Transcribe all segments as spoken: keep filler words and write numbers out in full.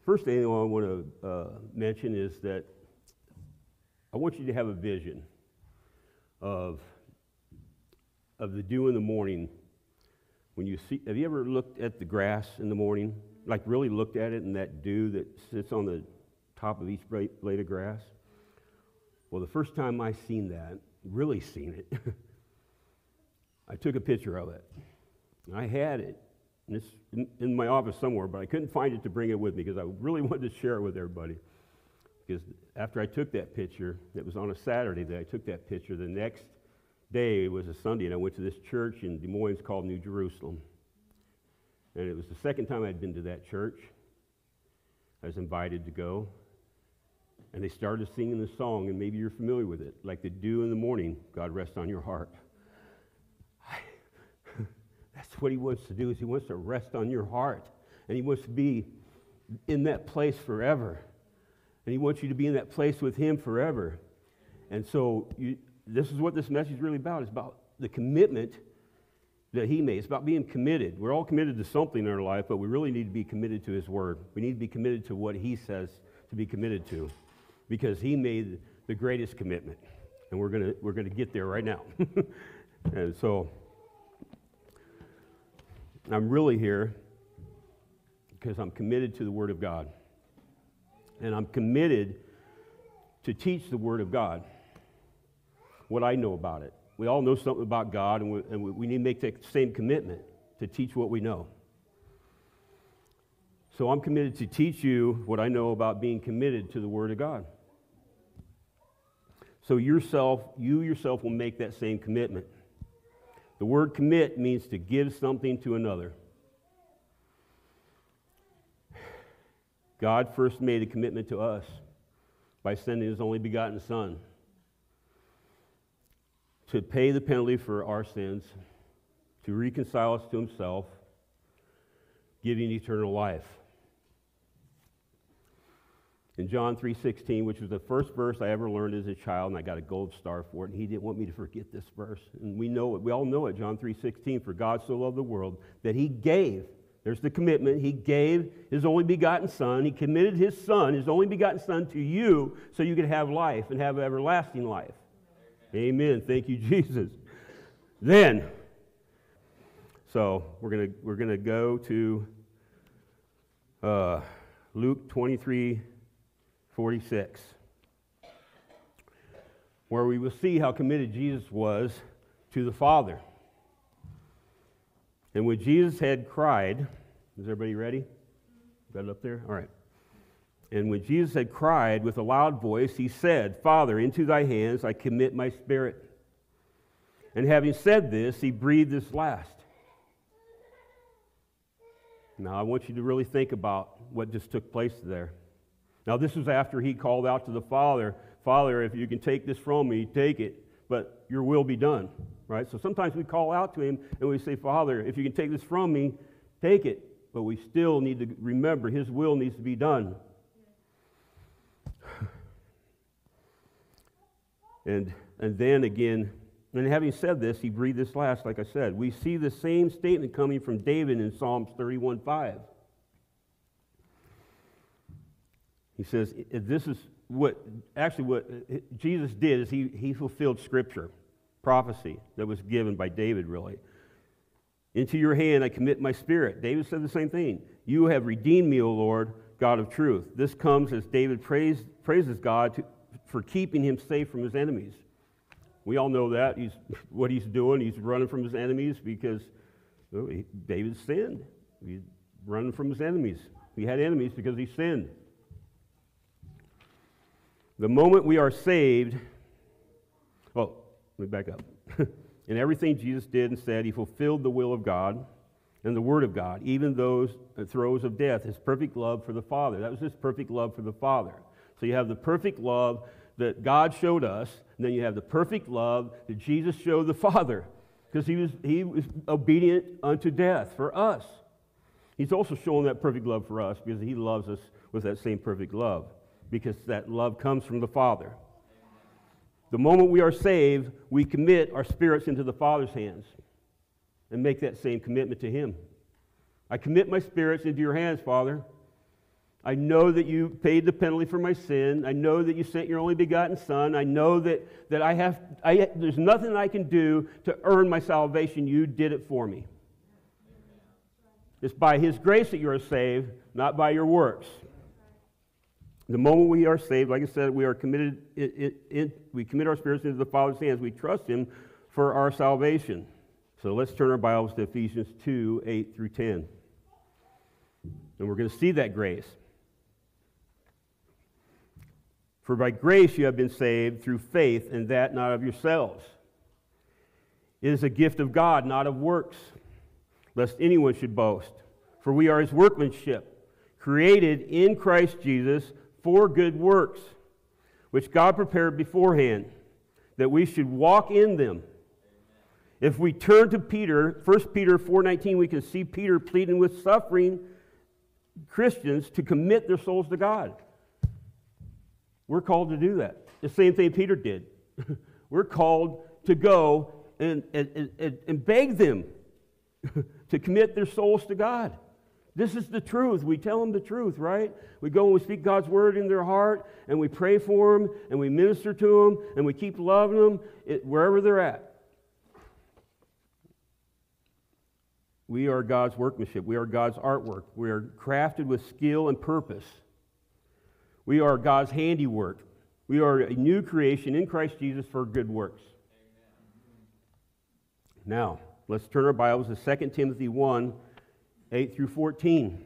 first thing I want to uh, mention is that I want you to have a vision of, of the dew in the morning. When you see, have you ever looked at the grass in the morning? Like really looked at it and that dew that sits on the top of each blade of grass? Well, the first time I seen that, really seen it, I took a picture of it. I had it and it's in, in my office somewhere, but I couldn't find it to bring it with me because I really wanted to share it with everybody. Because after I took that picture, it was on a Saturday that I took that picture. The next day, it was a Sunday, and I went to this church in Des Moines called New Jerusalem. And it was the second time I'd been to that church. I was invited to go. And they started singing the song, and maybe you're familiar with it, like the dew in the morning, God rest on your heart. That's what he wants to do, is he wants to rest on your heart. And he wants to be in that place forever. And he wants you to be in that place with him forever. And so you, this is what this message is really about. It's about the commitment that he made. It's about being committed. We're all committed to something in our life, but we really need to be committed to his word. We need to be committed to what he says to be committed to, because he made the greatest commitment. And we're gonna we're gonna get there right now. And so I'm really here because I'm committed to the Word of God. And I'm committed to teach the Word of God, what I know about it. We all know something about God, and we, and we need to make that same commitment to teach what we know. So I'm committed to teach you what I know about being committed to the Word of God. So yourself, you yourself will make that same commitment. The word commit means to give something to another. God first made a commitment to us by sending his only begotten Son to pay the penalty for our sins, to reconcile us to himself, giving eternal life. In John three sixteen, which was the first verse I ever learned as a child, and I got a gold star for it, and he didn't want me to forget this verse. And we know it, we all know it, John three sixteen, for God so loved the world that he gave, there's the commitment, he gave his only begotten Son, he committed his Son, his only begotten Son, to you so you could have life and have everlasting life. Amen. Amen. Thank you, Jesus. Then, so we're gonna we're gonna go to uh, Luke twenty-three forty-six, where we will see how committed Jesus was to the Father. And when Jesus had cried, is everybody ready? Got it up there? All right. And when Jesus had cried with a loud voice, he said, Father, into thy hands I commit my spirit. And having said this, he breathed his last. Now I want you to really think about what just took place there. Now, this was after he called out to the Father, Father, if you can take this from me, take it, but your will be done, right? So sometimes we call out to him and we say, Father, if you can take this from me, take it, but we still need to remember his will needs to be done. And, and then again, and having said this, he breathed his last, like I said. We see the same statement coming from David in Psalms thirty-one five. He says, this is what, actually what Jesus did is he, he fulfilled Scripture, prophecy that was given by David, really. Into your hand I commit my spirit. David said the same thing. You have redeemed me, O Lord, God of truth. This comes as David praised, praises God to, for keeping him safe from his enemies. We all know that. He's what he's doing. He's running from his enemies because well, he, David sinned. He's running from his enemies. He had enemies because he sinned. The moment we are saved, well, let me back up. In everything Jesus did and said, he fulfilled the will of God and the Word of God, even those throes of death, his perfect love for the Father. That was his perfect love for the Father. So you have the perfect love that God showed us, and then you have the perfect love that Jesus showed the Father, because he was, he was obedient unto death for us. He's also shown that perfect love for us because he loves us with that same perfect love, because that love comes from the Father. The moment we are saved, we commit our spirits into the Father's hands and make that same commitment to him. I commit my spirits into your hands, Father. I know that you paid the penalty for my sin. I know that you sent your only begotten Son. I know that, that I have, I, there's nothing I can do to earn my salvation. You did it for me. It's by His grace that you are saved, not by your works. The moment we are saved, like I said, we are committed. It, it, it, we commit our spirits into the Father's hands. We trust Him for our salvation. So let's turn our Bibles to Ephesians two, eight through ten. And we're going to see that grace. For by grace you have been saved through faith, and that not of yourselves. It is a gift of God, not of works, lest anyone should boast. For we are His workmanship, created in Christ Jesus for good works, which God prepared beforehand, that we should walk in them. If we turn to Peter, First Peter four nineteen, we can see Peter pleading with suffering Christians to commit their souls to God. We're called to do that. The same thing Peter did. We're called to go and, and, and, and beg them to commit their souls to God. This is the truth. We tell them the truth, right? We go and we speak God's word in their heart, and we pray for them, and we minister to them, and we keep loving them it, wherever they're at. We are God's workmanship. We are God's artwork. We are crafted with skill and purpose. We are God's handiwork. We are a new creation in Christ Jesus for good works. Amen. Now, let's turn our Bibles to Second Timothy one, eight through fourteen.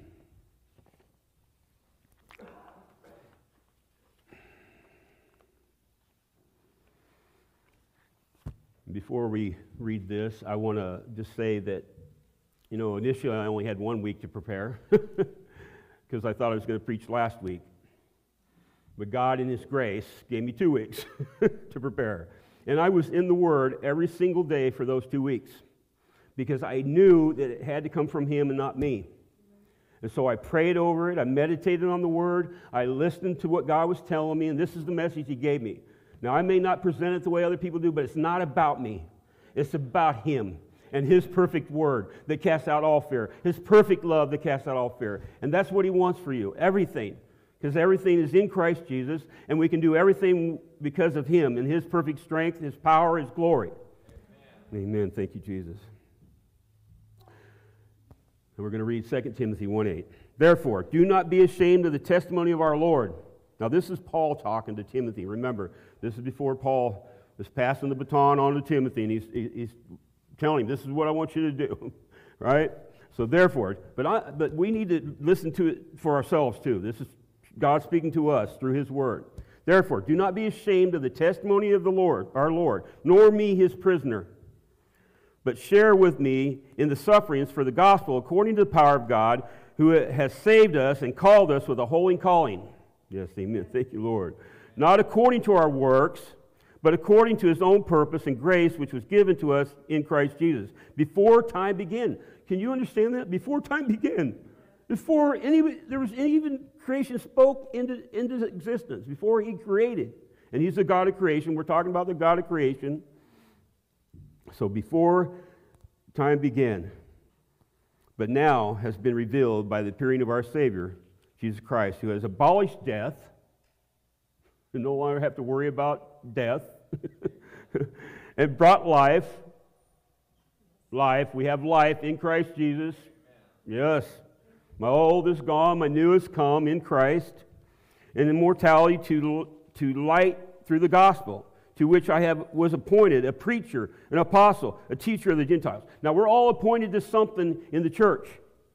Before we read this, I want to just say that, you know, initially I only had one week to prepare because I thought I was going to preach last week. But God, in His grace, gave me two weeks to prepare. And I was in the Word every single day for those two weeks because I knew that it had to come from Him and not me. And so I prayed over it. I meditated on the Word. I listened to what God was telling me, and this is the message He gave me. Now, I may not present it the way other people do, but it's not about me. It's about Him and His perfect Word that casts out all fear, His perfect love that casts out all fear. And that's what He wants for you, everything. Because everything is in Christ Jesus, and we can do everything because of Him and His perfect strength, His power, His glory. Amen. Amen. Thank you, Jesus. And we're going to read Second Timothy one eight. Therefore, do not be ashamed of the testimony of our Lord. Now, this is Paul talking to Timothy. Remember, this is before Paul was passing the baton on to Timothy, and he's, he's telling him, this is what I want you to do, right? So therefore, but I, but we need to listen to it for ourselves too. This is God speaking to us through His Word. Therefore, do not be ashamed of the testimony of the Lord, our Lord, nor me, His prisoner, but share with me in the sufferings for the gospel according to the power of God, who has saved us and called us with a holy calling. Yes, amen. Thank you, Lord. Not according to our works, but according to His own purpose and grace, which was given to us in Christ Jesus, before time began. Can you understand that? Before time began. Before any, there was any even creation spoke into, into existence, before He created. And He's the God of creation. We're talking about the God of creation. So before time began, but now has been revealed by the appearing of our Savior, Jesus Christ, who has abolished death, and no longer have to worry about death, and brought life. Life. We have life in Christ Jesus. Yes. My old is gone, my new has come in Christ, and immortality to, to light through the gospel, to which I have was appointed a preacher, an apostle, a teacher of the Gentiles. Now, we're all appointed to something in the church.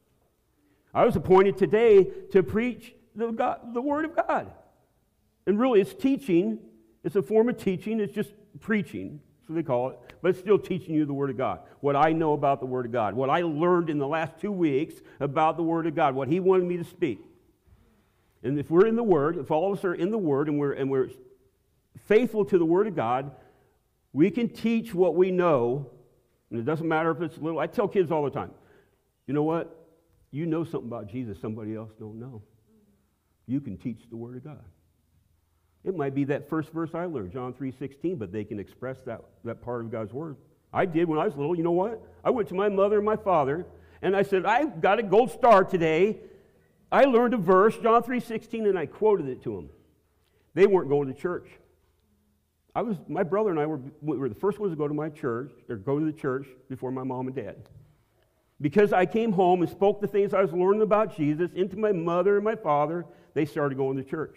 I was appointed today to preach the, God, the Word of God. And really, it's teaching. It's a form of teaching. It's just preaching. That's what they call it. But it's still teaching you the Word of God. What I know about the Word of God. What I learned in the last two weeks about the Word of God. What He wanted me to speak. And if we're in the Word, if all of us are in the Word and we're, and we're faithful to the Word of God, we can teach what we know. And it doesn't matter if it's little. I tell kids all the time, you know what? You know something about Jesus somebody else don't know. You can teach the Word of God. It might be that first verse I learned, John three sixteen, but they can express that, that part of God's Word. I did when I was little. You know what? I went to my mother and my father, and I said, I got a gold star today I learned a verse, John three sixteen, and I quoted it to them. They weren't going to church. I was, my brother and I were, were the first ones to go to my church, or go to the church before my mom and dad. Because I came home and spoke the things I was learning about Jesus into my mother and my father, they started going to church.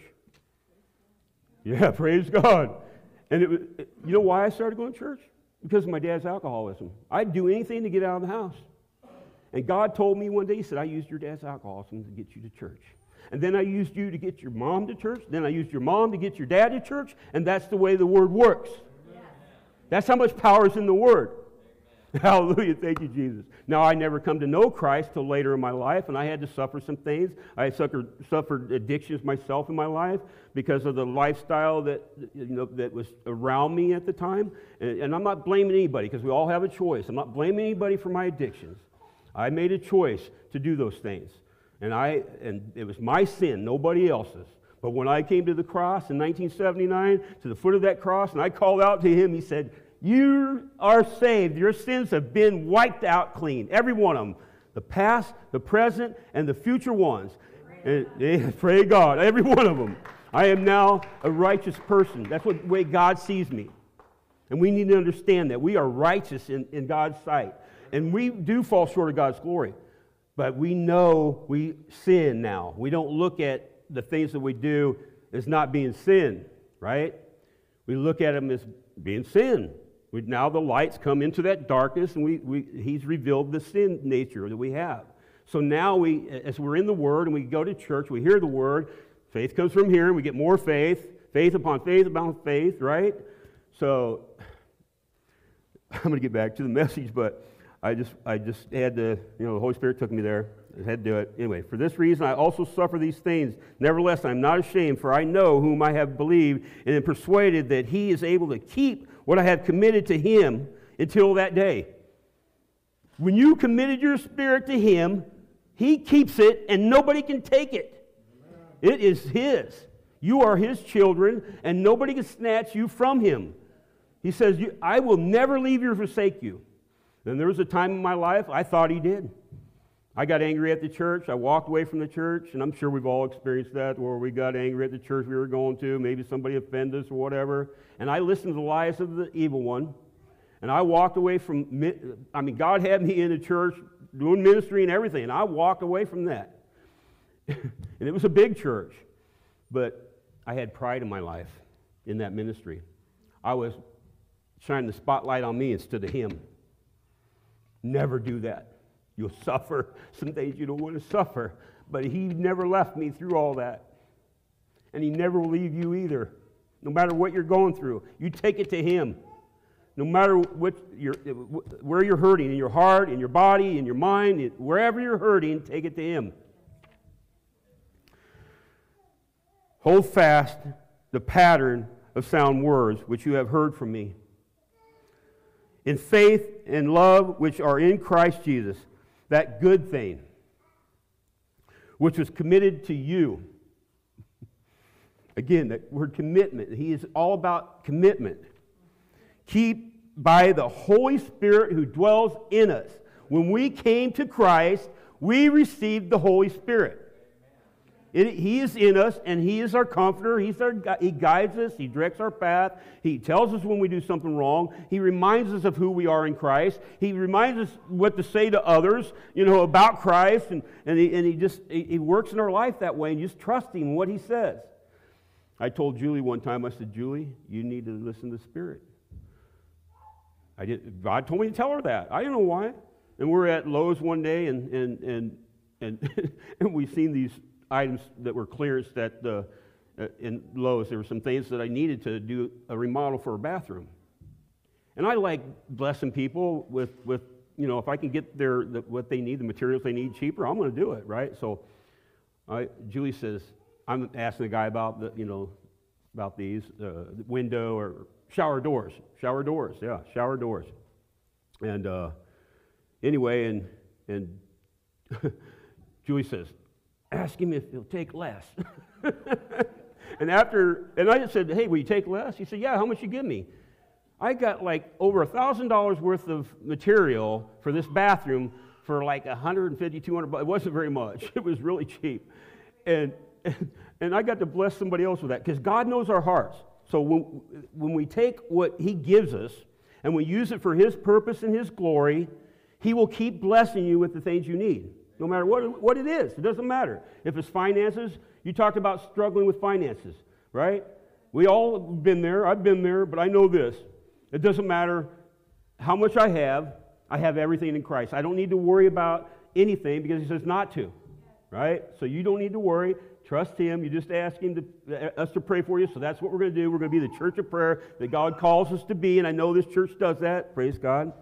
Yeah, praise God. And it was, you know why I started going to church? Because of my dad's alcoholism. I'd do anything to get out of the house. And God told me one day, He said, I used your dad's alcoholism to get you to church. And then I used you to get your mom to church. Then I used your mom to get your dad to church. And that's the way the Word works. Yes. That's how much power is in the Word. Hallelujah. Thank you, Jesus. Now, I never come to know Christ till later in my life, and I had to suffer some things. I suffered, suffered addictions myself in my life because of the lifestyle that, you know, that was around me at the time. And, and I'm not blaming anybody because we all have a choice. I'm not blaming anybody for my addictions. I made a choice to do those things. And I and it was my sin, nobody else's. But when I came to the cross in nineteen seventy-nine, to the foot of that cross, and I called out to Him, He said, you are saved. Your sins have been wiped out clean. Every one of them. The past, the present, and the future ones. And, and, pray God. Every one of them. I am now a righteous person. That's what, the way God sees me. And we need to understand that. We are righteous in, in God's sight. And we do fall short of God's glory. But we know we sin now. We don't look at the things that we do as not being sin. Right? We look at them as being sin. We, now the lights come into that darkness, and we, we, He's revealed the sin nature that we have. So now, we, as we're in the Word, and we go to church, we hear the Word, faith comes from here, and we get more faith, faith upon faith upon faith, right? So, I'm going to get back to the message, but I just I just had to, you know, the Holy Spirit took me there. I had to do it. Anyway, for this reason I also suffer these things. Nevertheless, I am not ashamed, for I know whom I have believed, and am persuaded that He is able to keep what I have committed to Him until that day. When you committed your spirit to Him, He keeps it, and nobody can take it. It is His. You are His children, and nobody can snatch you from Him. He says, I will never leave you or forsake you. And there was a time in my life I thought He did. I got angry at the church. I walked away from the church, and I'm sure we've all experienced that, where we got angry at the church we were going to. Maybe somebody offended us or whatever. And I listened to the lies of the evil one, and I walked away from, I mean, God had me in the church doing ministry and everything, and I walked away from that. And it was a big church, but I had pride in my life in that ministry. I was shining the spotlight on me instead of Him. Never do that. You'll suffer some days you don't want to suffer. But He never left me through all that. And He never will leave you either. No matter what you're going through, you take it to Him. No matter what you're, where you're hurting, in your heart, in your body, in your mind, wherever you're hurting, take it to Him. Hold fast the pattern of sound words which you have heard from me, in faith and love which are in Christ Jesus, that good thing which was committed to you. Again, that word commitment. He is all about commitment. Keep by the Holy Spirit who dwells in us. When we came to Christ, we received the Holy Spirit. It, he is in us, and He is our comforter. He's our, he guides us. He directs our path. He tells us when we do something wrong. He reminds us of who we are in Christ. He reminds us what to say to others, you know, about Christ. And, and, he, and he just he, he works in our life that way, and you just trust Him in what He says. I told Julie one time, I said, Julie, you need to listen to the Spirit. I did. God told me to tell her that. I didn't know why. And we're at Lowe's one day, and and and and, and we've seen these items that were clearanced at uh, in Lowe's. There were some things that I needed to do a remodel for a bathroom. And I like blessing people with, with you know, if I can get their the, what they need, the materials they need cheaper, I'm going to do it, right? So I, Julie says, I'm asking the guy about the, you know, about these uh, window or shower doors, shower doors, yeah, shower doors. And uh, anyway, and and Julie says, ask him if he'll take less. and after, and I just said, hey, will you take less? He said, yeah, how much you give me? I got like over a thousand dollars worth of material for this bathroom for for like one hundred fifty, two hundred bucks. It wasn't very much. It was really cheap. And, and, and I got to bless somebody else with that because God knows our hearts. So when, when we take what he gives us and we use it for his purpose and his glory, he will keep blessing you with the things you need, no matter what, what it is. It doesn't matter. If it's finances, you talked about struggling with finances, right? We all have been there. I've been there, but I know this. It doesn't matter how much I have. I have everything in Christ. I don't need to worry about anything because he says not to, right? So you don't need to worry. Trust him. You just ask him to, us to pray for you. So that's what we're going to do. We're going to be the church of prayer that God calls us to be, and I know this church does that. Praise God.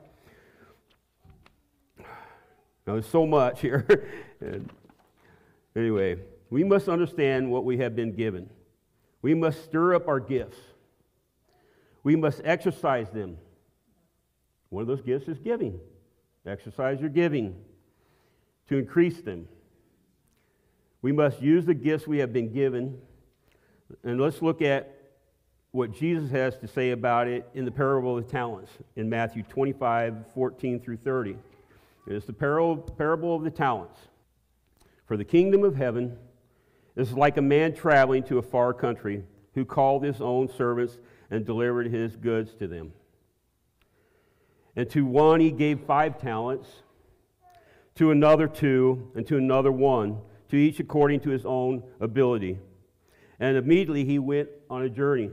Now, there's so much here. And anyway, we must understand what we have been given. We must stir up our gifts. We must exercise them. One of those gifts is giving. Exercise your giving to increase them. We must use the gifts we have been given. And let's look at what Jesus has to say about it in the parable of the talents in Matthew twenty-five, fourteen through thirty. It's the parable of the talents. For the kingdom of heaven is like a man traveling to a far country who called his own servants and delivered his goods to them. And to one he gave five talents, to another two, and to another one, to each according to his own ability. And immediately he went on a journey.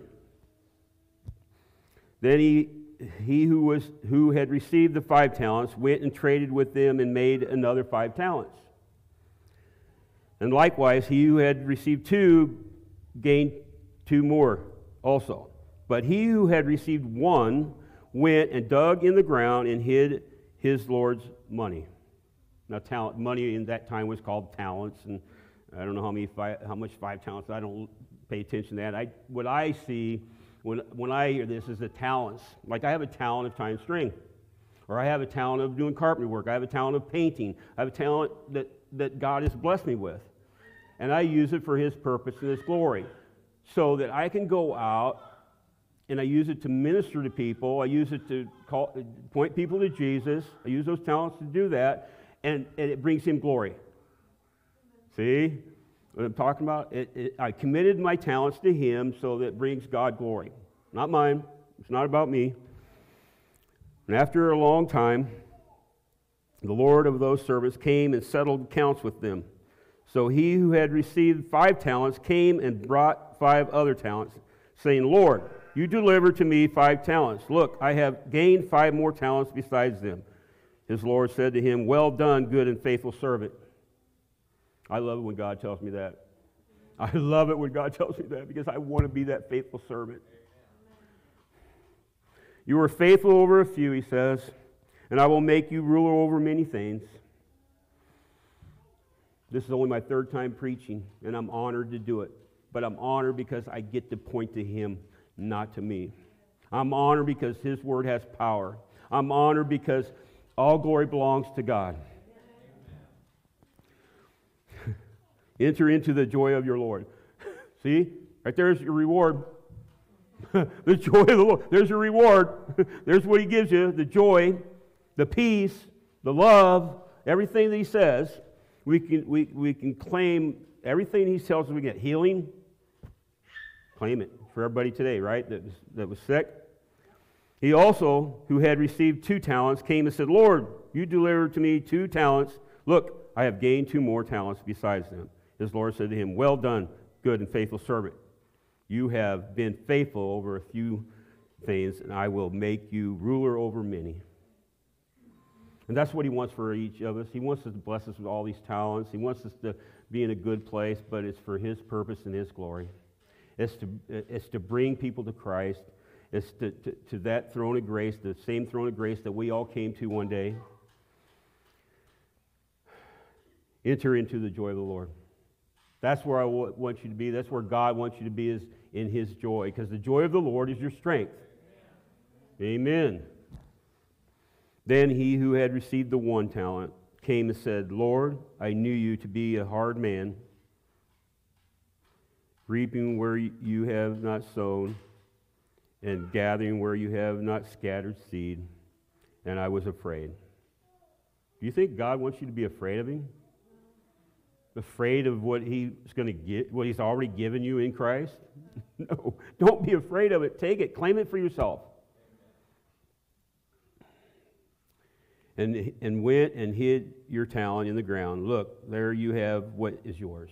Then he, he who, was, who had received the five talents went and traded with them and made another five talents. And likewise, he who had received two gained two more also. But he who had received one went and dug in the ground and hid his Lord's money. Now, talent money in that time was called talents, and I don't know how many five, how much five talents. I don't pay attention to that. I what I see when when I hear this is the talents. Like I have a talent of tying string, or I have a talent of doing carpentry work. I have a talent of painting. I have a talent that that God has blessed me with, and I use it for His purpose and His glory, so that I can go out. And I use it to minister to people. I use it to call, point people to Jesus. I use those talents to do that, and, and it brings him glory. See what I'm talking about? It, it, I committed my talents to him so that it brings God glory. Not mine. It's not about me. And after a long time, the Lord of those servants came and settled accounts with them. So he who had received five talents came and brought five other talents, saying, Lord, you delivered to me five talents. Look, I have gained five more talents besides them. His Lord said to him, well done, good and faithful servant. I love it when God tells me that. I love it when God tells me that because I want to be that faithful servant. You were faithful over a few, he says, and I will make you ruler over many things. This is only my third time preaching, and I'm honored to do it. But I'm honored because I get to point to him, not to me. I'm honored because his word has power. I'm honored because all glory belongs to God. Enter into the joy of your Lord. See? Right there's your reward. The joy of the Lord. There's your reward. There's what he gives you. The joy, the peace, the love, everything that he says. We can, we, we can claim everything he tells us we get. Healing. Claim it for everybody today, right? That was, that was sick. He also, who had received two talents, came and said, Lord, you delivered to me two talents. Look, I have gained two more talents besides them. His Lord said to him, well done, good and faithful servant. You have been faithful over a few things, and I will make you ruler over many. And that's what he wants for each of us. He wants us to bless us with all these talents. He wants us to be in a good place, but it's for his purpose and his glory. It's to, it's to bring people to Christ. It's to, to, to that throne of grace, the same throne of grace that we all came to one day. Enter into the joy of the Lord. That's where I want you to be. That's where God wants you to be, is in his joy, because the joy of the Lord is your strength. Amen. Then he who had received the one talent came and said, Lord, I knew you to be a hard man, reaping where you have not sown, and gathering where you have not scattered seed, and I was afraid. Do you think God wants you to be afraid of him? Afraid of what he's going to get, what he's already given you in Christ? No, don't be afraid of it. Take it, claim it for yourself. And, and went and hid your talent in the ground. Look, there you have what is yours.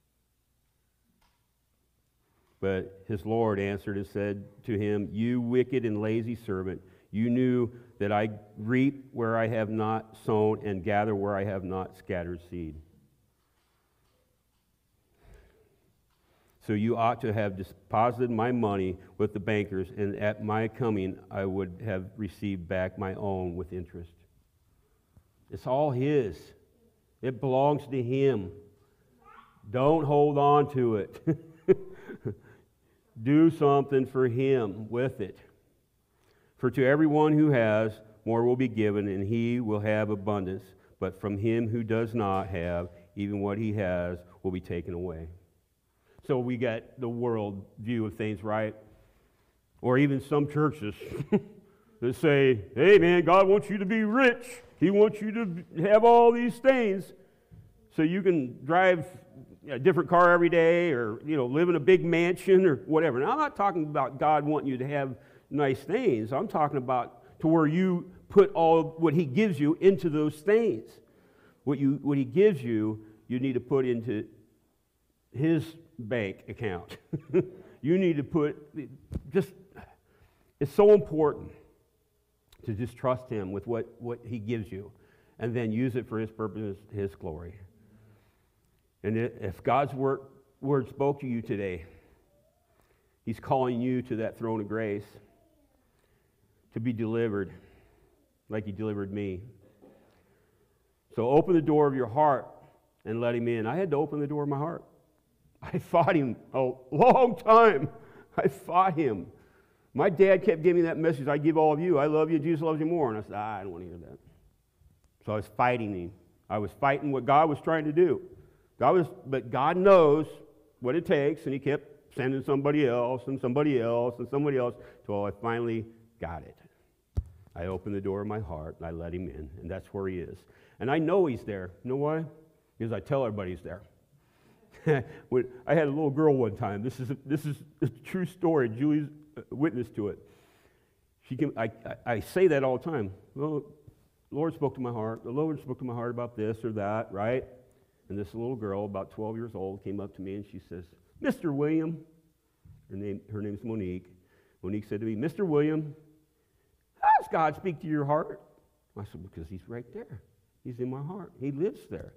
But his Lord answered and said to him, you wicked and lazy servant, you knew that I reap where I have not sown and gather where I have not scattered seed. So you ought to have deposited my money with the bankers, and at my coming I would have received back my own with interest. It's all his. It belongs to him. Don't hold on to it. Do something for him with it. For to everyone who has, more will be given, and he will have abundance. But from him who does not have, even what he has will be taken away. So we got the world view of things, right? Or even some churches that say, hey man, God wants you to be rich. He wants you to have all these things so you can drive a different car every day, or, you know, live in a big mansion or whatever. Now, I'm not talking about God wanting you to have nice things. I'm talking about to where you put all what he gives you into those things. What you what he gives you, you need to put into his bank account. You need to put, just, it's so important to just trust him with what, what he gives you, and then use it for his purpose, his glory. And if God's word, word spoke to you today, he's calling you to that throne of grace to be delivered like he delivered me. So open the door of your heart and let him in. I had to open the door of my heart. I fought him a long time. I fought him. My dad kept giving me that message, I give all of you. I love you. Jesus loves you more. And I said, ah, I don't want to hear that. So I was fighting him. I was fighting what God was trying to do. God was, but God knows what it takes, and he kept sending somebody else and somebody else and somebody else until I finally got it. I opened the door of my heart, and I let him in, and that's where he is. And I know he's there. You know why? Because I tell everybody he's there. When I had a little girl one time. This is a, this is a true story. Julie's a witness to it. She can. I, I, I say that all the time. Well, the Lord spoke to my heart. The Lord spoke to my heart about this or that, right? And this little girl, about twelve years old, came up to me and she says, Mister William, her name, her name's Monique. Monique said to me, Mister William, how does God speak to your heart? I said, because he's right there. He's in my heart. He lives there.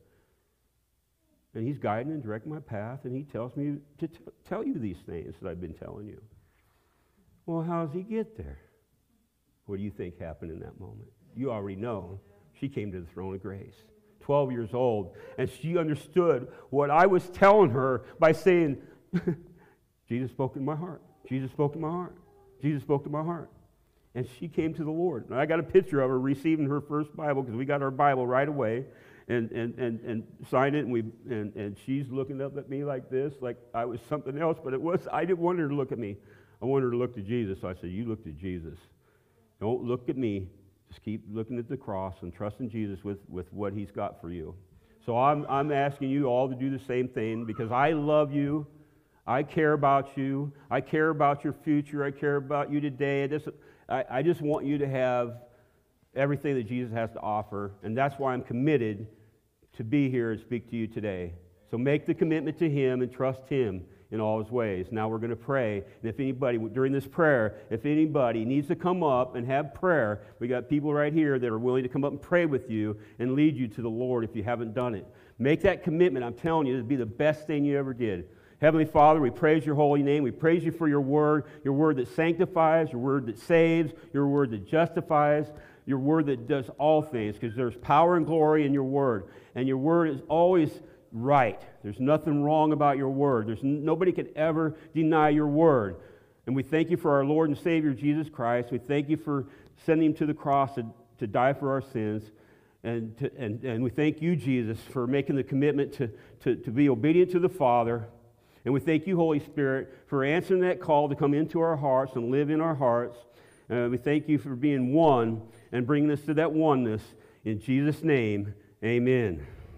And he's guiding and directing my path, and he tells me to t- tell you these things that I've been telling you. Well, how does he get there? What do you think happened in that moment? You already know. She came to the throne of grace. twelve years old, and she understood what I was telling her by saying, Jesus spoke in my heart. Jesus spoke to my heart. Jesus spoke to my heart. And she came to the Lord. And I got a picture of her receiving her first Bible, because we got our Bible right away, and and and, and signed it, and we and, and she's looking up at me like this, like I was something else, but it was, I didn't want her to look at me. I wanted her to look to Jesus. So I said, you look to Jesus. Don't look at me. Just keep looking at the cross and trusting Jesus with, with what he's got for you. So I'm I'm asking you all to do the same thing, because I love you. I care about you. I care about your future. I care about you today. I just, I, I just want you to have everything that Jesus has to offer, and that's why I'm committed to be here and speak to you today. So make the commitment to him and trust him in all his ways. Now we're going to pray, and if anybody, during this prayer, if anybody needs to come up and have prayer, we got people right here that are willing to come up and pray with you and lead you to the Lord if you haven't done it. Make that commitment. I'm telling you, it'll be the best thing you ever did. Heavenly Father, we praise your holy name. We praise you for your word, your word that sanctifies, your word that saves, your word that justifies, your word that does all things, because there's power and glory in your word. And your word is always right. There's nothing wrong about your word. There's n- nobody can ever deny your word. And we thank you for our Lord and Savior, Jesus Christ. We thank you for sending him to the cross to, to die for our sins. And, to, and, and we thank you, Jesus, for making the commitment to, to, to be obedient to the Father. And we thank you, Holy Spirit, for answering that call to come into our hearts and live in our hearts. Uh, we thank you for being one and bringing us to that oneness In Jesus' name, amen.